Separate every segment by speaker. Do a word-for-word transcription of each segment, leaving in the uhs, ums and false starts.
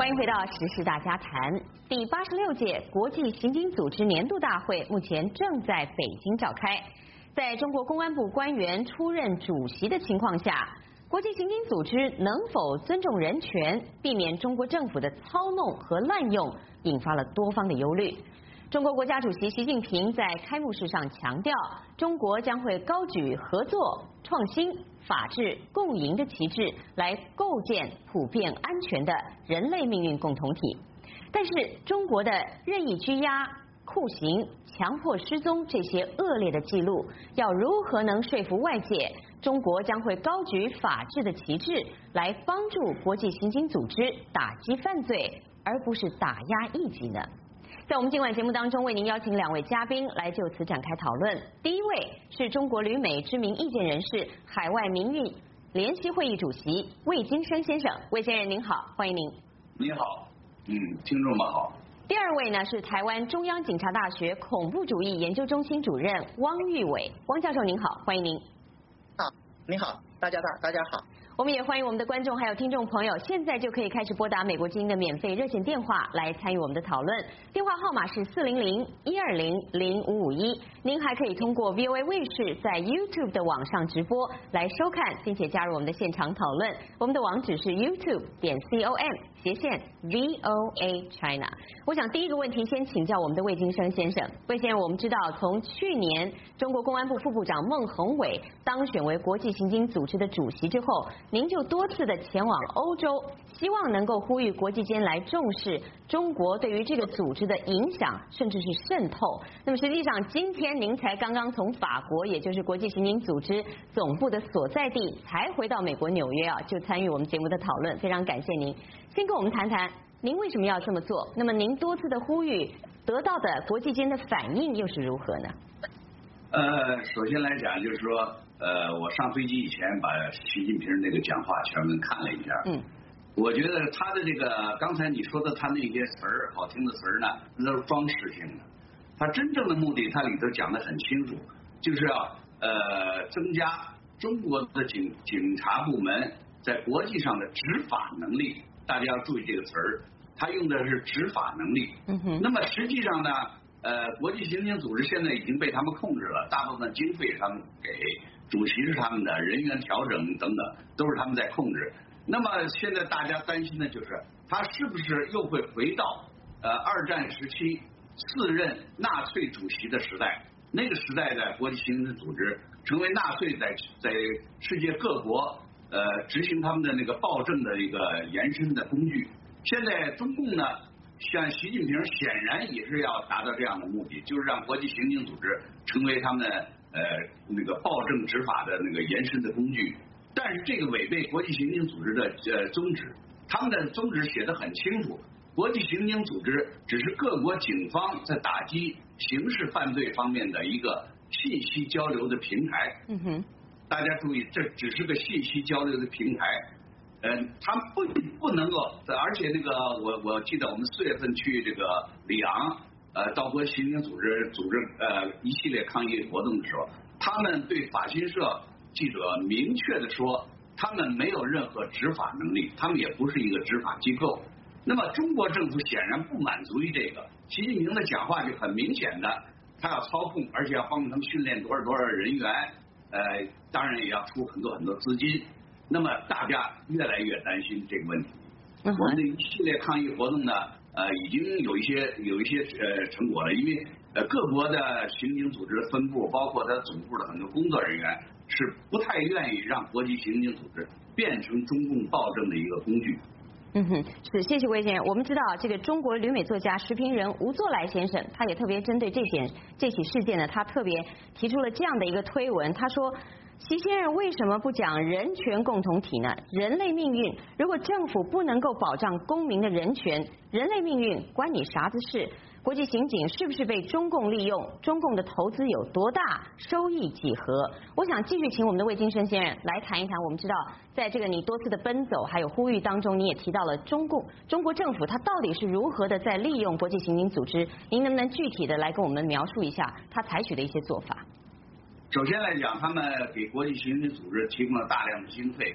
Speaker 1: 欢迎回到时事大家谈。第八十六届国际刑警组织年度大会目前正在北京召开。在中国公安部官员出任主席的情况下，国际刑警组织能否尊重人权，避免中国政府的操弄和滥用，引发了多方的忧虑。中国国家主席习近平在开幕式上强调，中国将会高举合作、创新、法治、共赢的旗帜，来构建普遍安全的人类命运共同体。但是，中国的任意拘押、酷刑、强迫失踪这些恶劣的记录，要如何能说服外界，中国将会高举法治的旗帜，来帮助国际刑警组织打击犯罪，而不是打压异己呢？在我们今晚节目当中，为您邀请两位嘉宾来就此展开讨论。第一位是中国旅美知名意见人士、海外民运联席会议主席魏金生先生。魏先生您好，欢迎您。
Speaker 2: 你好，嗯，听众们好。
Speaker 1: 第二位呢是台湾中央警察大学恐怖主义研究中心主任汪玉伟。汪教授您好，欢迎您。
Speaker 3: 好，你好，大家大大家好。
Speaker 1: 我们也欢迎我们的观众还有听众朋友，现在就可以开始拨打美国之音的免费热线电话来参与我们的讨论，电话号码是四零零一二零零五五一。您还可以通过 V O A 卫视在 YouTube 的网上直播来收看，并且加入我们的现场讨论。我们的网址是 YouTube 点 com 斜线 V O A China。我想第一个问题先请教我们的魏金生先生。魏先生，我们知道从去年中国公安部副部长孟宏伟当选为国际刑警组织的主席之后，您就多次的前往欧洲，希望能够呼吁国际间来重视中国对于这个组织的影响，甚至是渗透。那么实际上，今天您才刚刚从法国，也就是国际刑警组织总部的所在地，才回到美国纽约啊，就参与我们节目的讨论，非常感谢您。先跟我们谈谈，您为什么要这么做？那么您多次的呼吁得到的国际间的反应又是如何呢？
Speaker 2: 呃，首先来讲，就是说，呃，我上飞机以前把习近平那个讲话全文看了一下。嗯。我觉得他的这个刚才你说的他那些词儿，好听的词儿呢，那都是装饰性的。他真正的目的，他里头讲得很清楚，就是要呃增加中国的警警察部门在国际上的执法能力。大家要注意这个词儿，他用的是执法能力。嗯哼。那么实际上呢？呃，国际刑警组织现在已经被他们控制了，大部分经费是他们给，主席是他们的，人员调整等等都是他们在控制。那么现在大家担心的就是，他是不是又会回到呃二战时期四任纳粹主席的时代？那个时代的国际刑警组织成为纳粹在在世界各国呃执行他们的那个暴政的一个延伸的工具。现在中共呢？像习近平显然也是要达到这样的目的，就是让国际刑警组织成为他们呃那个暴政执法的那个延伸的工具。但是这个违背国际刑警组织的呃宗旨，他们的宗旨写得很清楚，国际刑警组织只是各国警方在打击刑事犯罪方面的一个信息交流的平台。嗯哼，大家注意，这只是个信息交流的平台。呃，他们不不能够，而且那个我我记得我们四月份去这个里昂，呃，到国际刑警组织组织呃一系列抗议活动的时候，他们对法新社记者明确的说，他们没有任何执法能力，他们也不是一个执法机构。那么中国政府显然不满足于这个，习近平的讲话就很明显的，他要操控，而且要帮助他们训练多少多少人员，呃，当然也要出很多很多资金。那么大家越来越担心这个问题。我们的一系列抗议活动呢，呃，已经有一些有一些呃成果了，因为呃各国的刑警组织分部，包括它总部的很多工作人员，是不太愿意让国际刑警组织变成中共暴政的一个工具。
Speaker 1: 嗯哼，是，谢谢魏先生。我们知道这个中国旅美作家、时评人吴作来先生，他也特别针对这件这起事件呢，他特别提出了这样的一个推文，他说。习先生为什么不讲人权共同体呢？人类命运，如果政府不能够保障公民的人权，人类命运关你啥子事？国际刑警是不是被中共利用？中共的投资有多大？收益几何？我想继续请我们的魏金生先生来谈一谈。我们知道，在这个你多次的奔走还有呼吁当中，你也提到了中共中国政府它到底是如何的在利用国际刑警组织？您能不能具体的来跟我们描述一下他采取的一些做法？
Speaker 2: 首先来讲，他们给国际刑警组织提供了大量的经费，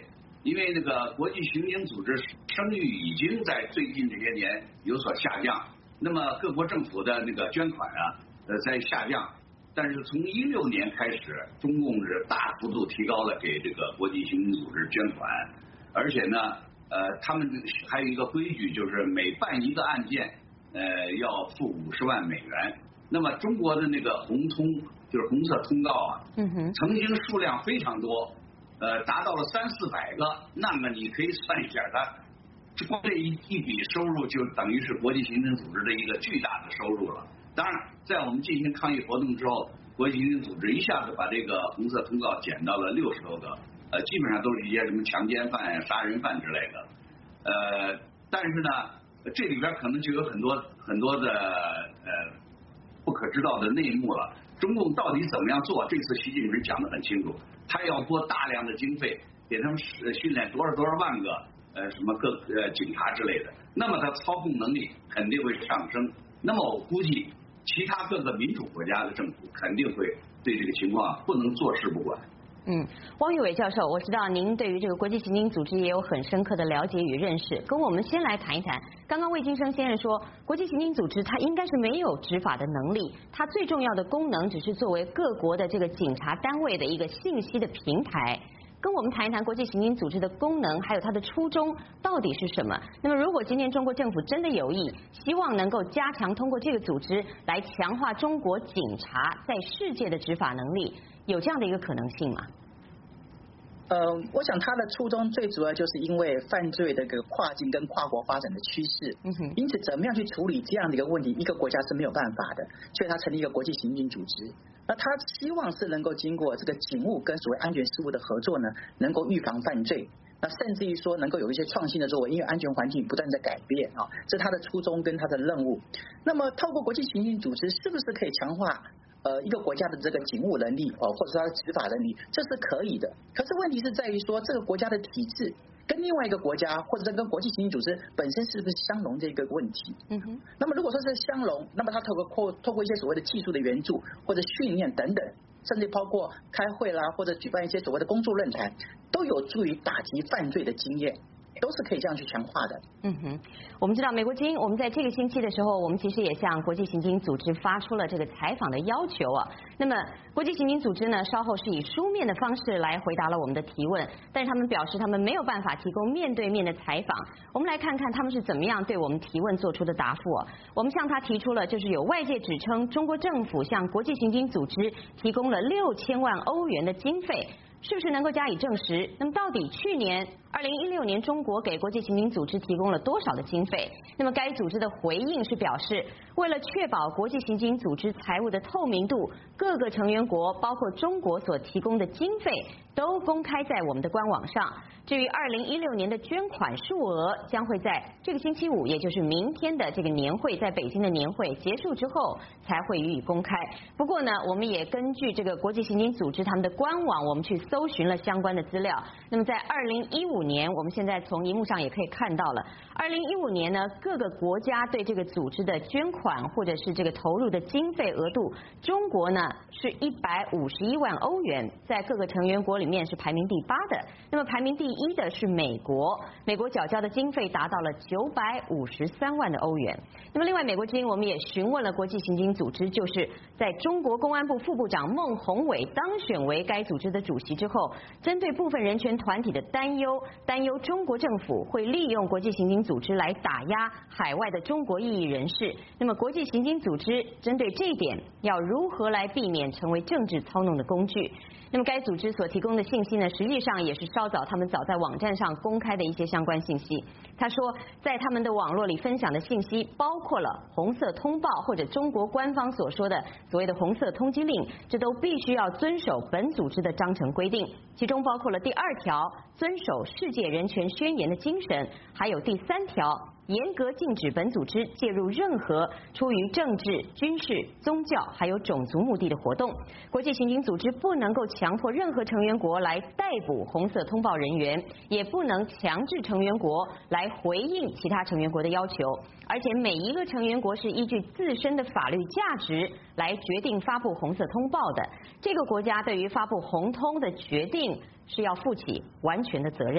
Speaker 2: 因为那个国际刑警组织声誉已经在最近这些年有所下降，那么各国政府的那个捐款啊，呃在下降，但是从一六年开始，中共是大幅度提高了给这个国际刑警组织捐款，而且呢，呃，他们还有一个规矩，就是每办一个案件，呃，要付五十万美元。那么中国的那个红通就是红色通告啊，嗯哼，曾经数量非常多。呃，达到了三四百个，那么你可以算一下，它光这一一笔收入就等于是国际刑警组织的一个巨大的收入了。当然，在我们进行抗议活动之后，国际刑警组织一下子把这个红色通告减到了六十多个，呃，基本上都是一些什么强奸犯、杀人犯之类的。呃，但是呢，这里边可能就有很多很多的呃不可知道的内幕了。中共到底怎么样做？这次习近平讲得很清楚。他要拨大量的经费给他们训练多少多少万个呃什么各呃警察之类的，那么他操控能力肯定会上升。那么我估计其他各个民主国家的政府肯定会对这个情况不能坐视不管。
Speaker 1: 嗯，汪玉伟教授，我知道您对于这个国际刑警组织也有很深刻的了解与认识，跟我们先来谈一谈。刚刚魏金生先生说，国际刑警组织它应该是没有执法的能力，它最重要的功能只是作为各国的这个警察单位的一个信息的平台。跟我们谈一谈国际刑警组织的功能，还有它的初衷到底是什么？那么，如果今天中国政府真的有意，希望能够加强通过这个组织来强化中国警察在世界的执法能力，有这样的一个可能性吗？
Speaker 3: 呃，我想他的初衷最主要就是因为犯罪的一个跨境跟跨国发展的趋势，嗯哼，因此怎么样去处理这样的一个问题，一个国家是没有办法的，所以他成立一个国际刑警组织。那他希望是能够经过这个警务跟所谓安全事务的合作呢，能够预防犯罪。那甚至于说能够有一些创新的作为，因为安全环境不断在改变啊，这是他的初衷跟他的任务。那么透过国际刑警组织，是不是可以强化呃一个国家的这个警务能力哦，或者是它的执法能力？这是可以的。可是问题是在于说，这个国家的体制跟另外一个国家，或者是跟国际刑警组织本身是不是相容这个问题？嗯哼。那么如果说是相容，那么它透过透过一些所谓的技术的援助或者训练等等，甚至包括开会啦，或者举办一些所谓的工作论坛，都有助于打击犯罪的经验，都是可以这样去强化的。
Speaker 1: 嗯哼，我们知道美国之音，我们在这个星期的时候，我们其实也向国际刑警组织发出了这个采访的要求啊。那么国际刑警组织呢，稍后是以书面的方式来回答了我们的提问，但是他们表示他们没有办法提供面对面的采访。我们来看看他们是怎么样对我们提问做出的答复啊。我们向他提出了，就是有外界指称中国政府向国际刑警组织提供了六千万欧元的经费。是不是能够加以证实？那么到底去年二零一六年中国给国际刑警组织提供了多少的经费？那么该组织的回应是表示，为了确保国际刑警组织财务的透明度，各个成员国包括中国所提供的经费都公开在我们的官网上。至于二零一六年的捐款数额，将会在这个星期五，也就是明天的这个年会，在北京的年会结束之后才会予以公开。不过呢，我们也根据这个国际刑警组织他们的官网，我们去搜寻了相关的资料。那么在二零一五年，我们现在从荧幕上也可以看到了，二零一五年呢，各个国家对这个组织的捐款或者是这个投入的经费额度，中国呢是一百五十一万欧元，在各个成员国里面是排名第八的。那么排名第一的是美国，美国缴交的经费达到了九百五十三万的欧元。那么另外，美国之音我们也询问了国际刑警组织，就是在中国公安部副部长孟宏伟当选为该组织的主席之后，针对部分人权团体的担忧，担忧中国政府会利用国际刑警组织来打压海外的中国异议人士。那么国际刑警组织针对这一点，要如何来避免成为政治操弄的工具？那么该组织所提供的信息呢，实际上也是稍早他们早在网站上公开的一些相关信息。他说，在他们的网络里分享的信息包括了红色通报或者中国官方所说的所谓的红色通缉令，这都必须要遵守本组织的章程规定，其中包括了第二条遵守世界人权宣言的精神，还有第三条严格禁止本组织介入任何出于政治、军事、宗教还有种族目的的活动。国际刑警组织不能够强迫任何成员国来逮捕红色通报人员，也不能强制成员国来回应其他成员国的要求。而且每一个成员国是依据自身的法律价值来决定发布红色通报的。这个国家对于发布红通的决定是要负起完全的责任。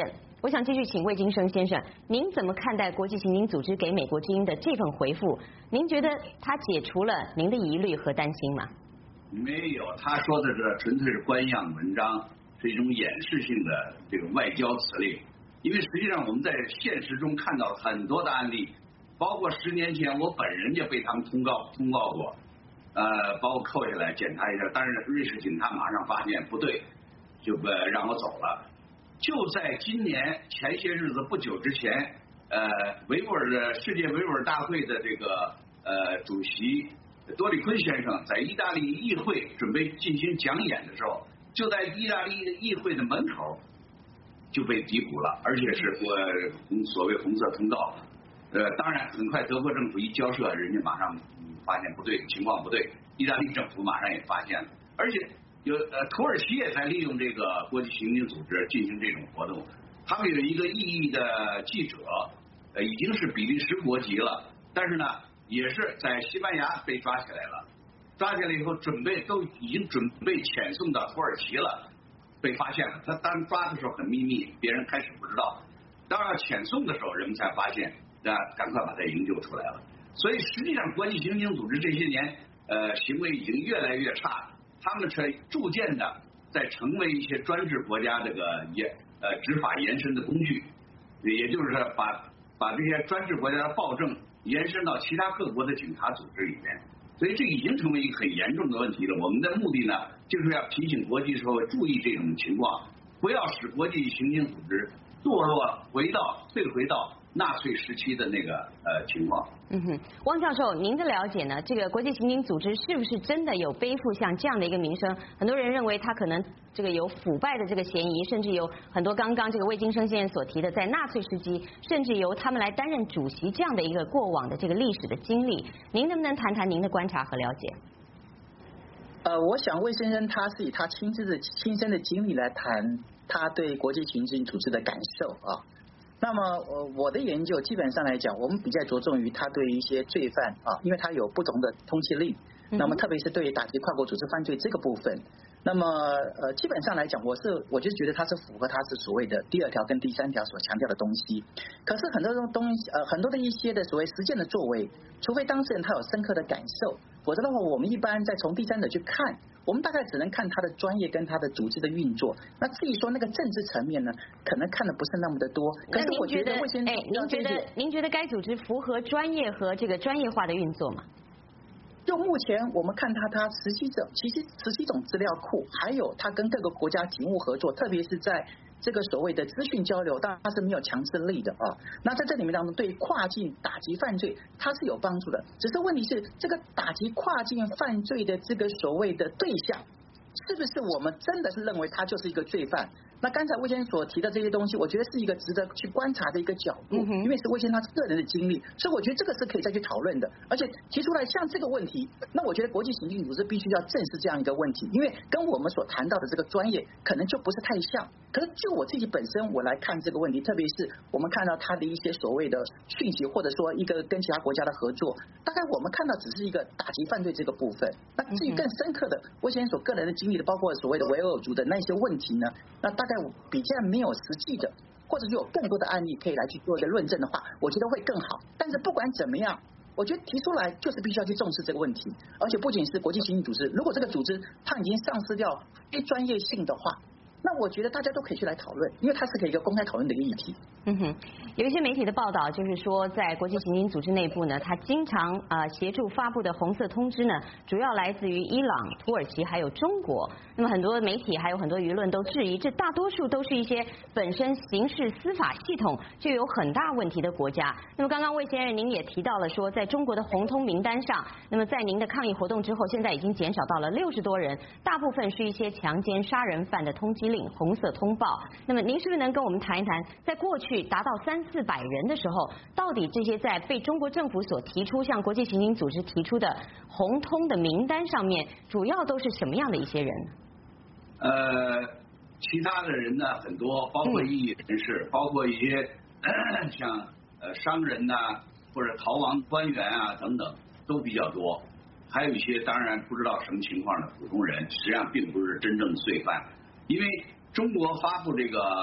Speaker 1: 我想继续请魏金生先生，您怎么看待国际刑警组织给美国之音的这份回复？您觉得它解除了您的疑虑和担心吗？
Speaker 2: 没有，他说的这纯粹是官样文章，是一种掩饰性的这个外交辞令。因为实际上我们在现实中看到很多的案例，包括十年前我本人就被他们通告通告过，呃，把我扣下来检查一下，但是瑞士警察马上发现不对，就不让我走了。就在今年前些日子不久之前，呃，维吾尔的世界维吾尔大会的这个呃主席多里坤先生在意大利议会准备进行讲演的时候，就在意大利的议会的门口就被逮捕了，而且是呃红所谓红色通道。呃，当然很快德国政府一交涉，人家马上发现不对，情况不对，意大利政府马上也发现了，而且有呃土耳其也在利用这个国际刑警组织进行这种活动。他们有一个异议的记者，呃已经是比利时国籍了，但是呢也是在西班牙被抓起来了，抓起来以后准备都已经准备遣送到土耳其了，被发现了。他当抓的时候很秘密，别人开始不知道，当要遣送的时候，人们才发现，那赶快把他营救出来了。所以实际上国际刑警组织这些年呃行为已经越来越差，他们是逐渐的在成为一些专制国家这个延呃执法延伸的工具，也就是把把这些专制国家的暴政延伸到其他各国的警察组织里面，所以这已经成为一个很严重的问题了。我们的目的呢，就是要提醒国际社会注意这种情况，不要使国际刑警组织堕落回到退回到纳粹时期的那个呃情况。
Speaker 1: 嗯哼，汪教授，您的了解呢？这个国际刑警组织是不是真的有背负像这样的一个名声？很多人认为他可能这个有腐败的这个嫌疑，甚至有很多刚刚这个魏金生先生所提的，在纳粹时期，甚至由他们来担任主席这样的一个过往的这个历史的经历。您能不能谈谈您的观察和了解？
Speaker 3: 呃，我想魏先生他是以他亲自的亲身的经历来谈他对国际刑警组织的感受啊。那么呃我的研究基本上来讲，我们比较着重于他对一些罪犯啊，因为他有不同的通缉令，那么特别是对打击跨国组织犯罪这个部分，那么呃基本上来讲，我是我就觉得他是符合他是所谓的第二条跟第三条所强调的东西。可是很多东东西呃很多的一些的所谓实践的作为，除非当事人他有深刻的感受，否则的话我们一般在从第三者去看，我们大概只能看他的专业跟他的组织的运作。那至于说那个政治层面呢，可能看的不是那么的多。可是我觉得魏先生，
Speaker 1: 哎，您觉得您觉得该组织符合专业和这个专业化的运作吗？
Speaker 3: 就目前我们看他，他十七种，其实十七种资料库，还有他跟各个国家警务合作，特别是在这个所谓的资讯交流，当然它是没有强制力的啊。那在这里面当中，对跨境打击犯罪它是有帮助的，只是问题是这个打击跨境犯罪的这个所谓的对象，是不是我们真的是认为他就是一个罪犯？那刚才魏先生所提的这些东西，我觉得是一个值得去观察的一个角度，因为是魏先生他个人的经历，所以我觉得这个是可以再去讨论的。而且提出来像这个问题，那我觉得国际刑警组织必须要正视这样一个问题，因为跟我们所谈到的这个专业可能就不是太像。可是就我自己本身我来看这个问题，特别是我们看到他的一些所谓的讯息，或者说一个跟其他国家的合作，大概我们看到只是一个打击犯罪这个部分。那至于更深刻的魏先生所个人的经历的，包括所谓的维吾尔族的那些问题呢，那大概比较没有实际的，或者就有更多的案例可以来去做一个论证的话，我觉得会更好。但是不管怎么样，我觉得提出来就是必须要去重视这个问题，而且不仅是国际刑警组织，如果这个组织它已经丧失掉非专业性的话，那我觉得大家都可以去来讨论，因为它是可以一个公开讨论的一个议题。
Speaker 1: 嗯哼，有一些媒体的报道就是说，在国际刑警组织内部呢，它经常啊协助发布的红色通知呢，主要来自于伊朗、土耳其还有中国。那么很多媒体还有很多舆论都质疑，这大多数都是一些本身刑事司法系统就有很大问题的国家。那么刚刚魏先生您也提到了说，在中国的红通名单上，那么在您的抗议活动之后，现在已经减少到了六十多人，大部分是一些强奸杀人犯的通缉令、红色通报。那么您是不是能跟我们谈一谈，在过去达到三四百人的时候，到底这些在被中国政府所提出向国际刑警组织提出的红通的名单上面，主要都是什么样的一些人？
Speaker 2: 呃，其他的人呢很多，包括异议人士，嗯、包括一些呃像呃商人呐、啊，或者逃亡官员啊等等，都比较多。还有一些当然不知道什么情况的普通人，实际上并不是真正罪犯，因为中国发布这个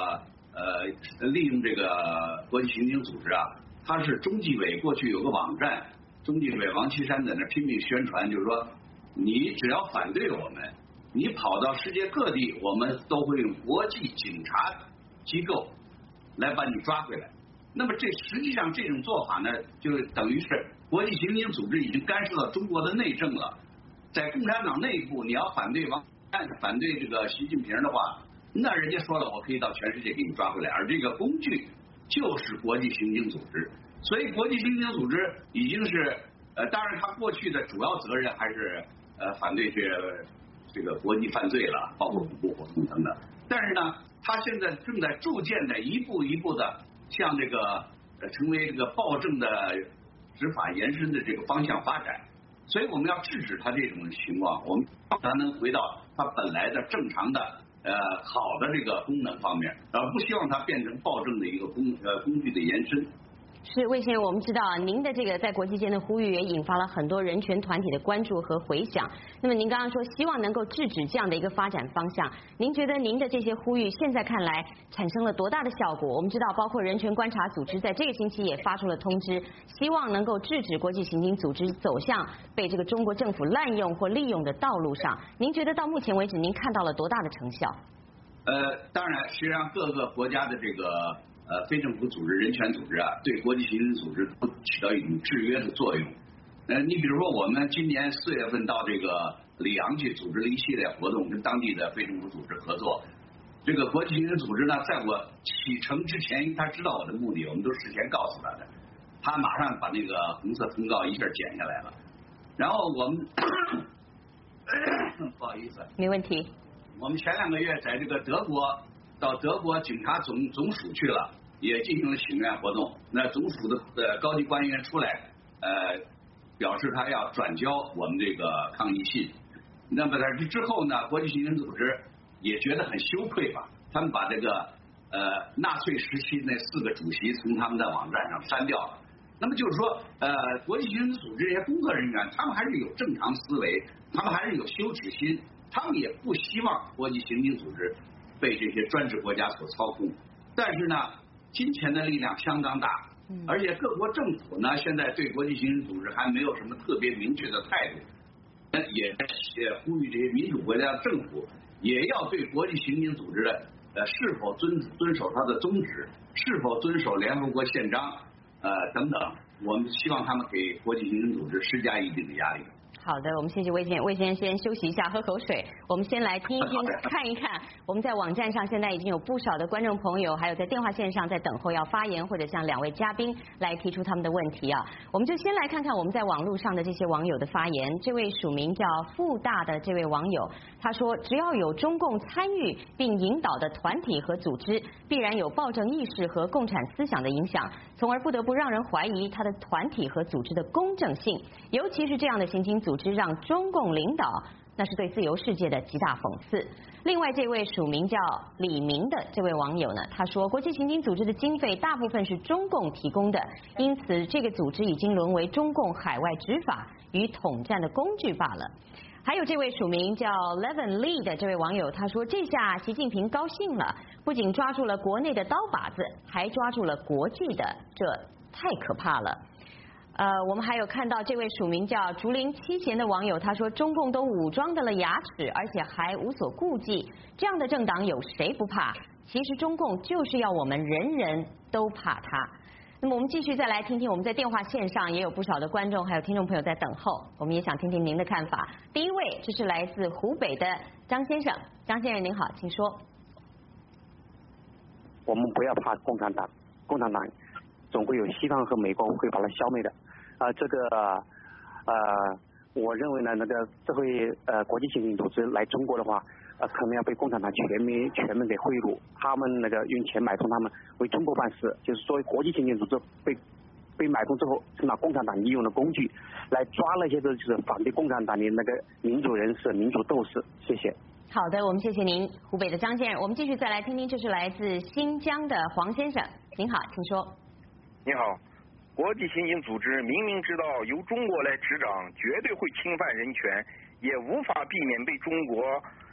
Speaker 2: 呃利用这个国际刑警组织啊，它是中纪委过去有个网站，中纪委王岐山在那拼命宣传，就是说你只要反对我们，你跑到世界各地，我们都会用国际警察机构来把你抓回来。那么这实际上这种做法呢，就等于是国际刑警组织已经干涉到中国的内政了。在共产党内部，你要反对王反对这个习近平的话，那人家说了，我可以到全世界给你抓回来，而这个工具就是国际刑警组织。所以国际刑警组织已经是呃，当然他过去的主要责任还是呃反对这个这个国际犯罪了，包括恐怖活动等等。但是呢，他现在正在逐渐的一步一步的向这个呃成为这个暴政的执法延伸的这个方向发展。所以我们要制止他这种情况，我们让他能回到他本来的正常的呃好的这个功能方面，而不希望它变成暴政的一个工呃工具的延伸。
Speaker 1: 是魏先生，我们知道您的这个在国际间的呼吁也引发了很多人权团体的关注和回响。那么您刚刚说希望能够制止这样的一个发展方向，您觉得您的这些呼吁现在看来产生了多大的效果？我们知道，包括人权观察组织在这个星期也发出了通知，希望能够制止国际刑警组织走向被这个中国政府滥用或利用的道路上。您觉得到目前为止，您看到了多大的成效？
Speaker 2: 呃，当然，实际上各个国家的这个。呃，非政府组织、人权组织啊，对国际刑警组织都起到一种制约的作用。呃，你比如说，我们今年四月份到这个里昂去组织了一系列活动，跟当地的非政府组织合作。这个国际刑警组织呢，在我启程之前，因为他知道我的目的，我们都事先告诉他的，他马上把那个红色通告一下剪下来了。然后我们不好意思，
Speaker 1: 没问题。
Speaker 2: 我们前两个月在这个德国到德国警察总总署去了。也进行了请愿活动，那总署的呃高级官员出来，呃，表示他要转交我们这个抗议信。那么在这之后呢，国际刑警组织也觉得很羞愧吧，他们把这个呃纳粹时期那四个主席从他们的网站上删掉了。那么就是说，呃，国际刑警组织这些工作人员，他们还是有正常思维，他们还是有羞耻心，他们也不希望国际刑警组织被这些专制国家所操控。但是呢，金钱的力量相当大，而且各国政府呢，现在对国际刑警组织还没有什么特别明确的态度，也也呼吁这些民主国家的政府也要对国际刑警组织的呃是否遵遵守它的宗旨，是否遵守联合国宪章呃等等，我们希望他们给国际刑警组织施加一定的压力。
Speaker 1: 好的，我们谢谢魏先生。魏先生先休息一下，喝口水。我们先来听一听，看一看。我们在网站上现在已经有不少的观众朋友，还有在电话线上在等候要发言，或者向两位嘉宾来提出他们的问题啊。我们就先来看看我们在网络上的这些网友的发言。这位署名叫富大的这位网友，他说：“只要有中共参与并引导的团体和组织，必然有暴政意识和共产思想的影响，从而不得不让人怀疑他的团体和组织的公正性，尤其是这样的刑警组织。”组织让中共领导，那是对自由世界的极大讽刺。另外，这位署名叫李明的这位网友呢，他说，国际刑警组织的经费大部分是中共提供的，因此这个组织已经沦为中共海外执法与统战的工具罢了。还有这位署名叫 Levin Lee 的这位网友，他说，这下习近平高兴了，不仅抓住了国内的刀把子，还抓住了国际的，这太可怕了。呃，我们还有看到这位署名叫竹林七贤的网友，他说中共都武装的了牙齿，而且还无所顾忌，这样的政党有谁不怕？其实中共就是要我们人人都怕他。那么我们继续再来听听，我们在电话线上也有不少的观众还有听众朋友在等候，我们也想听听您的看法。第一位，这是来自湖北的张先生，张先生您好，请说。
Speaker 4: 我们不要怕共产党，共产党总会有西方和美国会把它消灭的。啊、呃，这个呃，我认为呢，那个这回呃国际刑警组织来中国的话，呃，可能要被共产党全面全面给贿赂，他们那个用钱买通他们为中国办事，就是说国际刑警组织被被买通之后，成了共产党利用的工具，来抓那些就是反对共产党的那个民主人士、民主斗士。谢谢。
Speaker 1: 好的，我们谢谢您，湖北的张先生。我们继续再来听听，这是来自新疆的黄先生，您好，请说。
Speaker 5: 你好。国际刑警组织明明知道由中国来执掌绝对会侵犯人权，也无法避免被中国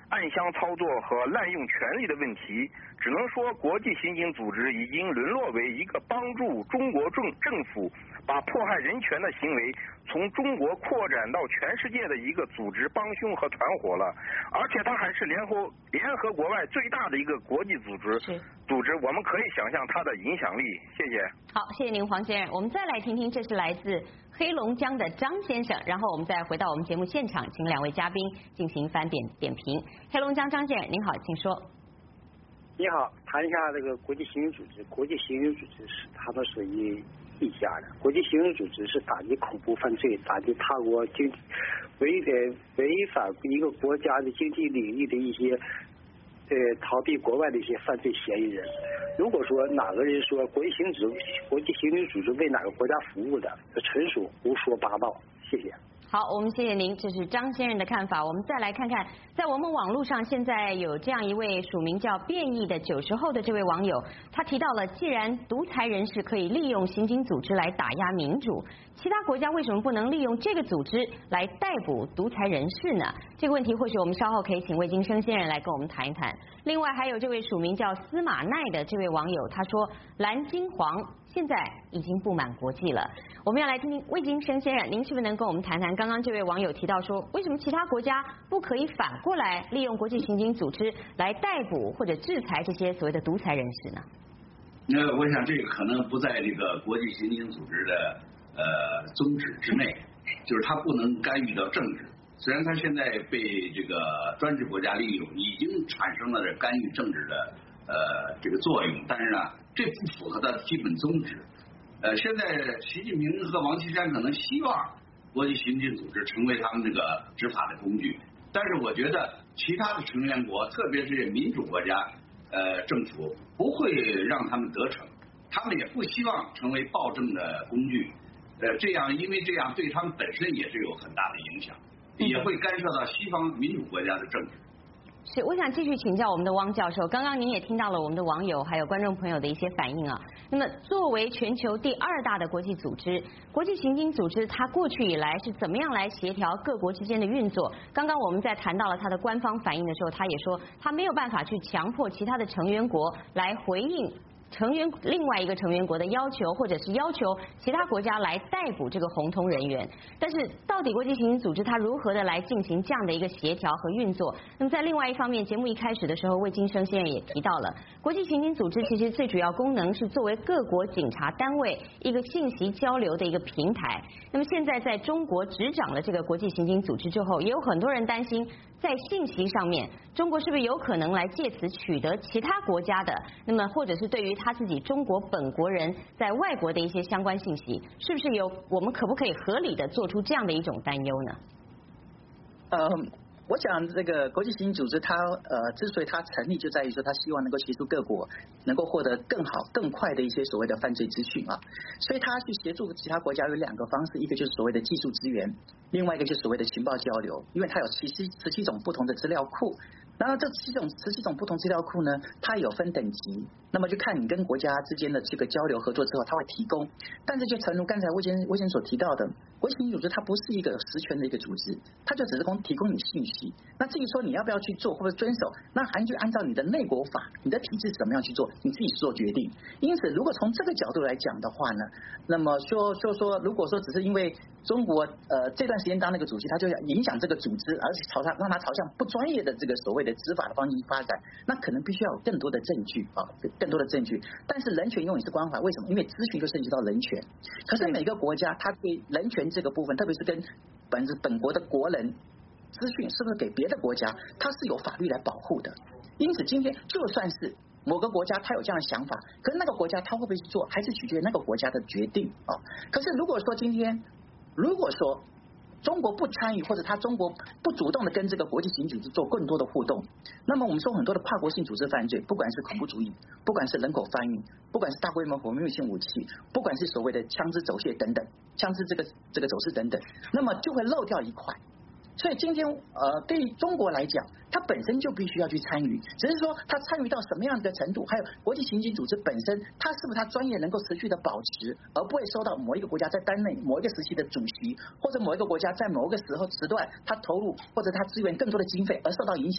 Speaker 5: 暗箱操作和滥用权力的问题，只能说国际刑警组织已经沦落为一个帮助中国政政府把迫害人权的行为从中国扩展到全世界的一个组织帮凶和团伙了，而且它还是联合联合国外最大的一个国际组织。
Speaker 1: 是
Speaker 5: 组织，我们可以想象它的影响力。谢谢。
Speaker 1: 好，谢谢您，黄先生。我们再来听听，这是来自黑龙江的张先生，然后我们再回到我们节目现场，请两位嘉宾进行翻点点评。黑龙江张先生，您好，请说。
Speaker 6: 你好，谈一下这个国际刑警组织。国际刑警组织是他们属于一家的。国际刑警组织是打击恐怖犯罪、打击他国经违违违反一个国家的经济领域的一些呃逃避国外的一些犯罪嫌疑人。如果说哪个人说国际刑警国际刑警组织为哪个国家服务的，这纯属胡说八道。谢谢。
Speaker 1: 好，我们谢谢您，这是张先生的看法。我们再来看看，在我们网络上现在有这样一位署名叫变异的九十后的这位网友，他提到了，既然独裁人士可以利用刑警组织来打压民主，其他国家为什么不能利用这个组织来逮捕独裁人士呢？这个问题或许我们稍后可以请魏金生先生来跟我们谈一谈。另外还有这位署名叫司马奈的这位网友，他说蓝金黄现在已经布满国际了。我们要来听听魏金生先生，您是不是能跟我们谈谈刚刚这位网友提到说，为什么其他国家不可以反过来利用国际刑警组织来逮捕或者制裁这些所谓的独裁人士呢？
Speaker 2: 那我想这个可能不在这个国际刑警组织的呃宗旨之内，就是他不能干预到政治。虽然他现在被这个专制国家利用，已经产生了干预政治的呃这个作用，但是呢，这不符合他的基本宗旨。呃，现在习近平和王岐山可能希望国际刑警组织成为他们这个执法的工具，但是我觉得其他的成员国，特别是民主国家，呃，政府不会让他们得逞，他们也不希望成为暴政的工具。呃，这样，因为这样对他们本身也是有很大的影响，也会干涉到西方民主国家的政治。
Speaker 1: 是，我想继续请教我们的汪教授。刚刚您也听到了我们的网友还有观众朋友的一些反应啊。那么，作为全球第二大的国际组织，国际刑警组织它过去以来是怎么样来协调各国之间的运作？刚刚我们在谈到了它的官方反应的时候，他也说他没有办法去强迫其他的成员国来回应成员另外一个成员国的要求，或者是要求其他国家来逮捕这个红通人员。但是到底国际刑警组织它如何的来进行这样的一个协调和运作？那么在另外一方面，节目一开始的时候，魏金生先生也提到了，国际刑警组织其实最主要功能是作为各国警察单位一个信息交流的一个平台。那么现在在中国执掌了这个国际刑警组织之后，也有很多人担心，在信息上面，中国是不是有可能来借此取得其他国家的，那么或者是对于他自己中国本国人在外国的一些相关信息，是不是有我们可不可以合理的做出这样的一种担忧呢？
Speaker 3: 嗯，我想这个国际刑警组织它呃之所以它成立，就在于说它希望能够协助各国能够获得更好更快的一些所谓的犯罪资讯啊，所以它去协助其他国家有两个方式，一个就是所谓的技术资源，另外一个就是所谓的情报交流，因为它有十七十七种不同的资料库。然后这七种十七种不同资料库呢，它有分等级，那么就看你跟国家之间的这个交流合作之后，它会提供。但是就诚如刚才魏先魏先所提到的，国际刑警组织它不是一个有实权的一个组织，它就只是供提供你信息。那至于说你要不要去做或者遵守，那还就按照你的内国法、你的体制怎么样去做，你自己做决定。因此，如果从这个角度来讲的话呢，那么说说说，如果说只是因为中国呃这段时间当那个主席，他就要影响这个组织，而且朝他让他朝向不专业的这个所谓的执法的方向发展，那可能必须要有更多的证据啊，更多的证据。但是人权永远是关怀，为什么？因为资讯就涉及到人权。可是每个国家它对人权这个部分，特别是跟本本国的国人资讯是不是给别的国家，它是有法律来保护的。因此今天就算是某个国家他有这样的想法，可是那个国家他会不会去做，还是取决于那个国家的决定啊。可是如果说今天如果说中国不参与，或者他中国不主动的跟这个国际刑警组织做更多的互动，那么我们说很多的跨国性组织犯罪，不管是恐怖主义，不管是人口贩运，不管是大规模毁灭性武器，不管是所谓的枪支走械等等，枪支这个这个走私等等，那么就会漏掉一块。所以今天呃，对于中国来讲，它本身就必须要去参与，只是说它参与到什么样的程度，还有国际刑警组织本身，它是不是它专业能够持续的保持，而不会受到某一个国家在担任某一个时期的主席，或者某一个国家在某一个时候时段它投入或者它支援更多的经费而受到影响。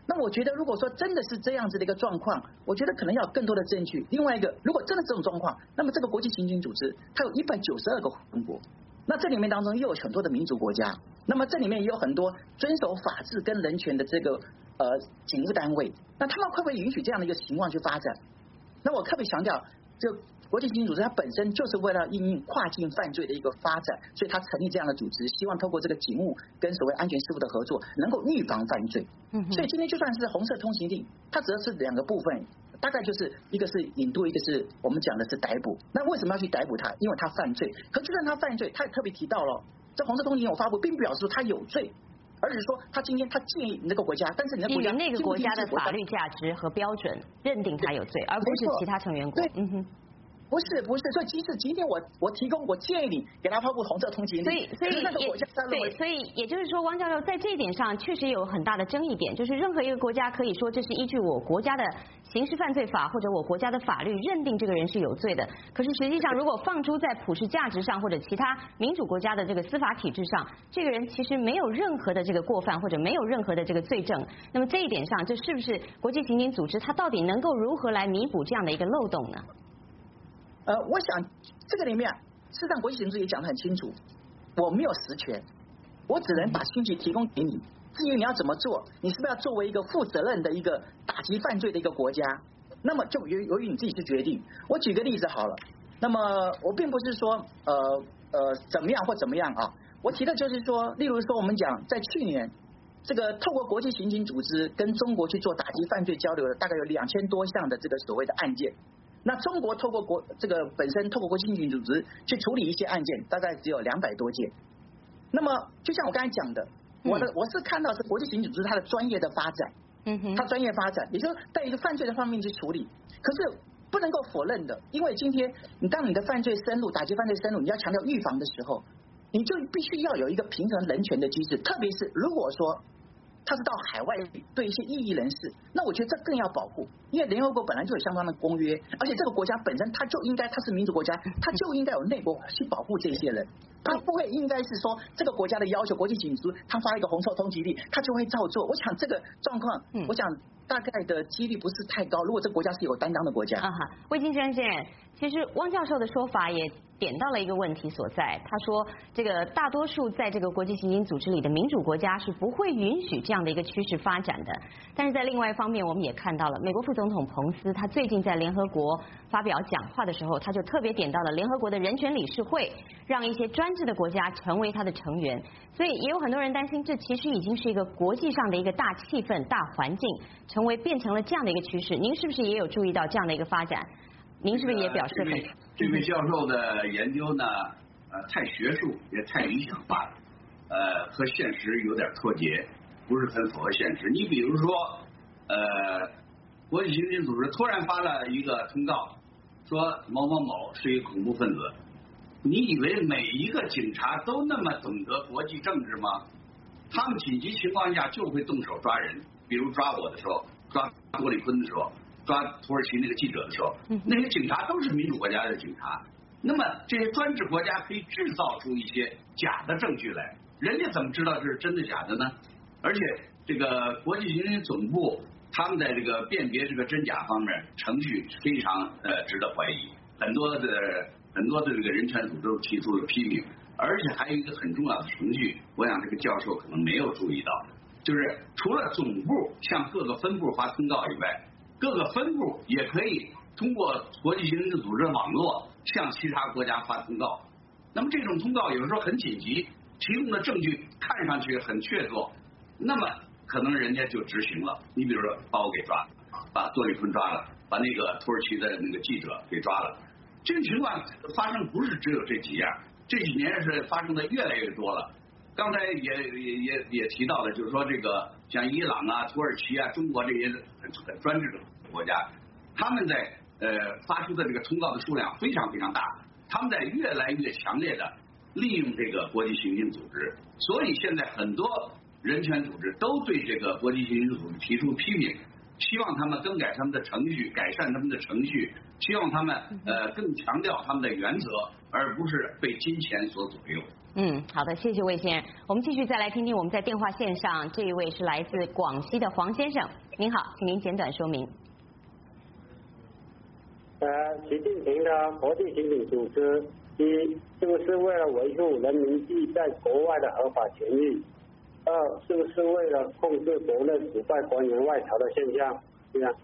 Speaker 3: 那我觉得，如果说真的是这样子的一个状况，我觉得可能要有更多的证据。另外一个，如果真的这种状况，那么这个国际刑警组织它有一百九十二个分国，那这里面当中又有很多的民主国家，那么这里面也有很多遵守法治跟人权的这个呃警务单位，那他们会不会允许这样的一个情况去发展？那我特别强调，这个国际刑警组织它本身就是为了应应跨境犯罪的一个发展，所以它成立这样的组织，希望透过这个警务跟所谓安全事务的合作，能够预防犯罪。嗯，所以今天就算是红色通行令，它主要是两个部分，大概就是一个是引渡，一个是我们讲的是逮捕。那为什么要去逮捕他？因为他犯罪。可就算他犯罪，他也特别提到了，这红色通行令我发布，并不表示说他有罪。而是说，他今天他建议你那个国家，但是你的国家
Speaker 1: 基于那个国家的法律价值和标准认定他有罪，而不是其他成员国。
Speaker 3: 对，嗯哼。不是不是，所以即使今天我我提供，我建议你给他发布红色通行令，
Speaker 1: 所以所以
Speaker 3: 那个国家
Speaker 1: 对，所以也就是说，汪教授在这一点上确实有很大的争议点，就是任何一个国家可以说这是依据我国家的刑事犯罪法或者我国家的法律认定这个人是有罪的，可是实际上如果放诸在普世价值上或者其他民主国家的这个司法体制上，这个人其实没有任何的这个过犯或者没有任何的这个罪证，那么这一点上，这是不是国际刑警组织它到底能够如何来弥补这样的一个漏洞呢？
Speaker 3: 呃，我想这个里面，事实上国际刑警组织也讲得很清楚，我没有实权，我只能把信息提供给你。至于你要怎么做，你是不是要作为一个负责任的一个打击犯罪的一个国家，那么就由由于你自己去决定。我举个例子好了，那么我并不是说呃呃怎么样或怎么样啊，我提的就是说，例如说我们讲在去年，这个透过国际刑警组织跟中国去做打击犯罪交流的，大概有两千多项的这个所谓的案件。那中国透过国这个本身透过国际刑警组织去处理一些案件，大概只有两百多件。那么就像我刚才讲的，我的我是看到是国际刑警组织它的专业的发展，嗯哼，它专业发展，也就是在一个犯罪的方面去处理。可是不能够否认的，因为今天你当你的犯罪深入，打击犯罪深入，你要强调预防的时候，你就必须要有一个平衡人权的机制，特别是如果说他是到海外对一些异议人士，那我觉得这更要保护，因为联合国本来就有相关的公约，而且这个国家本身它就应该，它是民主国家，它就应该有内国去保护这些人，它不会应该是说这个国家的要求，国际警署他发一个红色通缉令，他就会照做。我想这个状况，我想大概的几率不是太高。如果这个国家是有担当的国家，
Speaker 1: 啊哈，魏金先生，其实汪教授的说法也点到了一个问题所在。他说，这个大多数在这个国际刑警组织里的民主国家是不会允许这样的一个趋势发展的。但是在另外一方面，我们也看到了美国副总统彭斯，他最近在联合国发表讲话的时候，他就特别点到了联合国的人权理事会，让一些专制的国家成为他的成员。所以也有很多人担心，这其实已经是一个国际上的一个大气氛、大环境，成为变成了这样的一个趋势。您是不是也有注意到这样的一个发展？您是不是也表示很？
Speaker 2: 这位教授的研究呢，呃，太学术也太理想化了，呃，和现实有点脱节，不是很符合现实。你比如说，呃，国际刑警组织突然发了一个通告，说某某某是一个恐怖分子，你以为每一个警察都那么懂得国际政治吗？他们紧急情况下就会动手抓人，比如抓我的时候，抓多里坤的时候。抓土耳其那个记者的时候，那些警察都是民主国家的警察。那么这些专制国家可以制造出一些假的证据来，人家怎么知道这是真的假的呢？而且这个国际刑警总部他们在这个辨别这个真假方面程序非常呃值得怀疑，很多的很多的这个人权组织提出了批评，而且还有一个很重要的程序，我想这个教授可能没有注意到，就是除了总部向各个分部发通告以外。各个分部也可以通过国际刑警组织网络向其他国家发通告。那么这种通告有时候很紧急，提供的证据看上去很确凿，那么可能人家就执行了。你比如说把我给抓了，把多里坤抓了，把那个土耳其的那个记者给抓了。这个情况发生不是只有这几样，这几年是发生的越来越多了。刚才也也也也提到了，就是说这个像伊朗啊、土耳其啊、中国这些很很专制的国家，他们在呃发出的这个通告的数量非常非常大，他们在越来越强烈的利用这个国际刑警组织，所以现在很多人权组织都对这个国际刑警组织提出批评，希望他们更改他们的程序，改善他们的程序，希望他们呃更强调他们的原则， 而不是被金钱所左右。
Speaker 1: 嗯，好的，谢谢魏先生。我们继续再来听听我们在电话线上这一位是来自广西的黄先生，您好，请您简短说明。
Speaker 7: 呃，习近平的国际刑警组织，一是不是为了维护人民币在国外的合法权益？二是不是为了控制国内腐败官员外逃的现象？这样。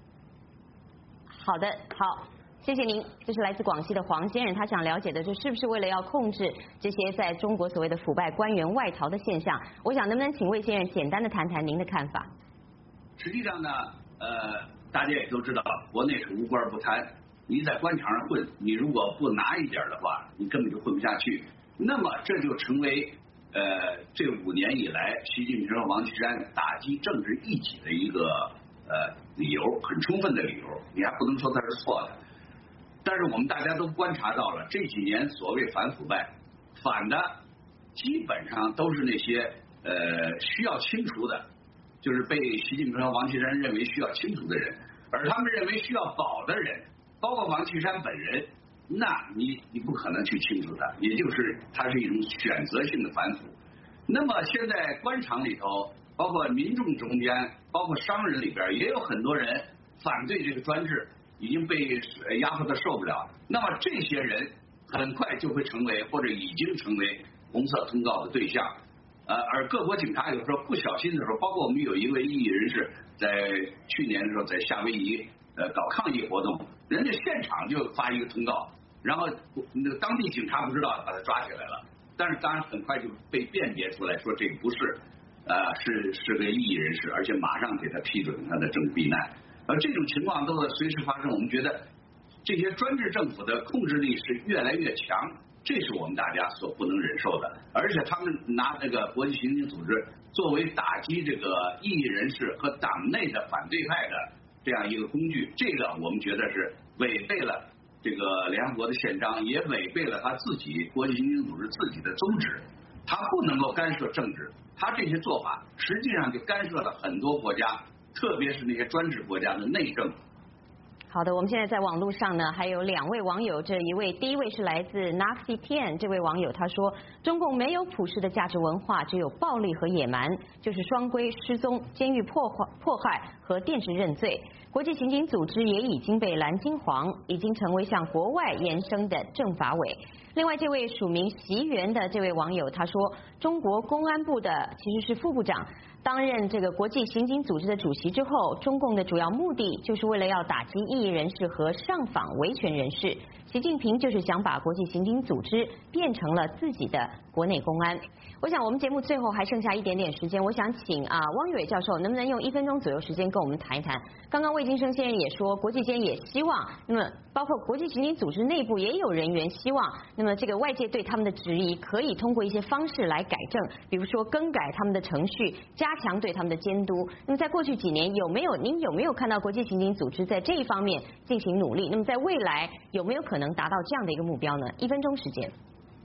Speaker 1: 好的，好。谢谢您，这是来自广西的黄先生，他想了解的就是不是为了要控制这些在中国所谓的腐败官员外逃的现象。我想能不能请魏先生简单的谈谈您的看法？
Speaker 2: 实际上呢，呃，大家也都知道，国内是无官不贪，你在官场上混，你如果不拿一点的话，你根本就混不下去。那么这就成为呃这五年以来习近平和王岐山打击政治异己的一个呃理由，很充分的理由，你还不能说他是错的。但是我们大家都观察到了，这几年所谓反腐败，反的基本上都是那些呃需要清除的，就是被习近平和王岐山认为需要清除的人，而他们认为需要保的人，包括王岐山本人，那你你不可能去清除他，也就是它是一种选择性的反腐。那么现在官场里头，包括民众中间，包括商人里边，也有很多人反对这个专制。已经被压迫的受不了，那么这些人很快就会成为或者已经成为红色通告的对象，呃，而各国警察有时候不小心的时候，包括我们有一位异议人士在去年的时候在夏威夷呃搞抗议活动，人家现场就发一个通告，然后那个当地警察不知道把他抓起来了，但是当然很快就被辨别出来说这个不是呃是是个异议人士，而且马上给他批准他的政治避难。而这种情况都在随时发生，我们觉得这些专制政府的控制力是越来越强，这是我们大家所不能忍受的。而且他们拿这个国际刑警组织作为打击这个异议人士和党内的反对派的这样一个工具，这个我们觉得是违背了这个联合国的宪章，也违背了他自己国际刑警组织自己的宗旨。他不能够干涉政治，他这些做法实际上就干涉了很多国家。特别是那些专制国家的内政。
Speaker 1: 好的，我们现在在网络上呢，还有两位网友，这一位第一位是来自 Naxi Tian 这位网友，他说中共没有普世的价值文化，只有暴力和野蛮，就是双规、失踪、监狱破坏、迫害和电视认罪。国际刑警组织也已经被蓝金黄，已经成为向国外延伸的政法委。另外，这位署名习元的这位网友他说，中国公安部的其实是副部长。担任这个国际刑警组织的主席之后，中共的主要目的就是为了要打击异议人士和上访维权人士。习近平就是想把国际刑警组织变成了自己的国内公安。我想我们节目最后还剩下一点点时间，我想请啊汪玉伟教授能不能用一分钟左右时间跟我们谈一谈。刚刚魏金生先生也说，国际间也希望，那么包括国际刑警组织内部也有人员希望，那么这个外界对他们的质疑可以通过一些方式来改正，比如说更改他们的程序，加强对他们的监督。那么在过去几年有没有您有没有看到国际刑警组织在这一方面进行努力？那么在未来有没有可能达到这样的一个目标呢？一分钟时间。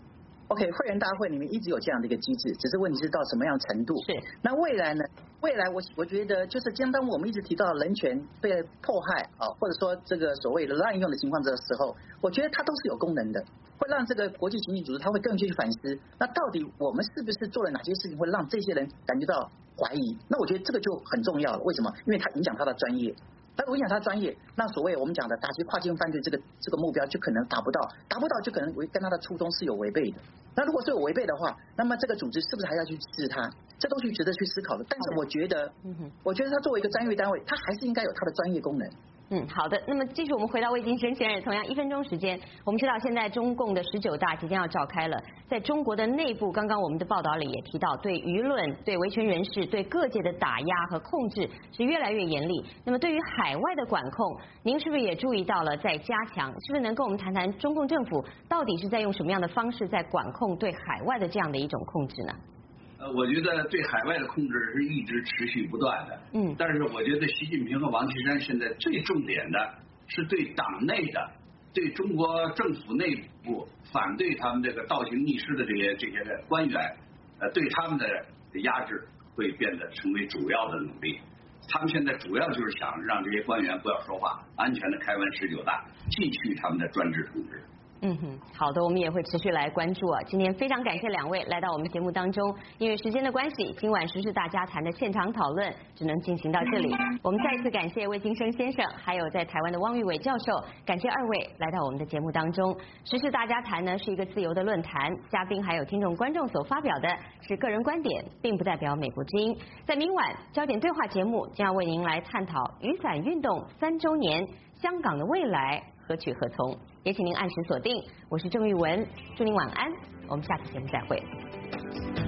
Speaker 3: OK， 会员大会里面一直有这样的一个机制，只是问题是到什么样程度。
Speaker 1: 是。
Speaker 3: 那未来呢？未来我我觉得就是，当我们一直提到人权被迫害啊，或者说这个所谓的滥用的情况的时候，我觉得它都是有功能的，会让这个国际刑警组织它会更去反思，那到底我们是不是做了哪些事情会让这些人感觉到怀疑？那我觉得这个就很重要了。为什么？因为它影响他的专业。它影响他专业，那所谓我们讲的打击跨境犯罪这个这个目标就可能达不到，达不到就可能跟他的初衷是有违背的。那如果是有违背的话，那么这个组织是不是还要去治他？这都是值得去思考的。但是我觉得，我觉得他作为一个专业单位，他还是应该有他的专业功能。
Speaker 1: 嗯，好的。那么继续我们回到魏金生先生，同样一分钟时间。我们知道现在中共的十九大即将要召开了，在中国的内部，刚刚我们的报道里也提到，对舆论、对维权人士、对各界的打压和控制是越来越严厉。那么对于海外的管控，您是不是也注意到了在加强？是不是能跟我们谈谈中共政府到底是在用什么样的方式在管控对海外的这样的一种控制呢？
Speaker 2: 呃，我觉得对海外的控制是一直持续不断的。嗯，但是我觉得习近平和王岐山现在最重点的是对党内的、对中国政府内部反对他们这个倒行逆施的这些这些官员，呃，对他们的压制会变得成为主要的努力。他们现在主要就是想让这些官员不要说话，安全的开完十九大，继续他们的专制统治。
Speaker 1: 嗯哼，好的，我们也会持续来关注啊。今天非常感谢两位来到我们节目当中，因为时间的关系，今晚时事大家谈的现场讨论只能进行到这里。我们再次感谢魏金生先生，还有在台湾的汪玉伟教授，感谢二位来到我们的节目当中。时事大家谈呢是一个自由的论坛，嘉宾还有听众观众所发表的是个人观点，并不代表美国之音。在明晚焦点对话节目将要为您来探讨雨伞运动三周年，香港的未来何去何从？也请您按时锁定，我是郑玉文，祝您晚安，我们下次节目再会。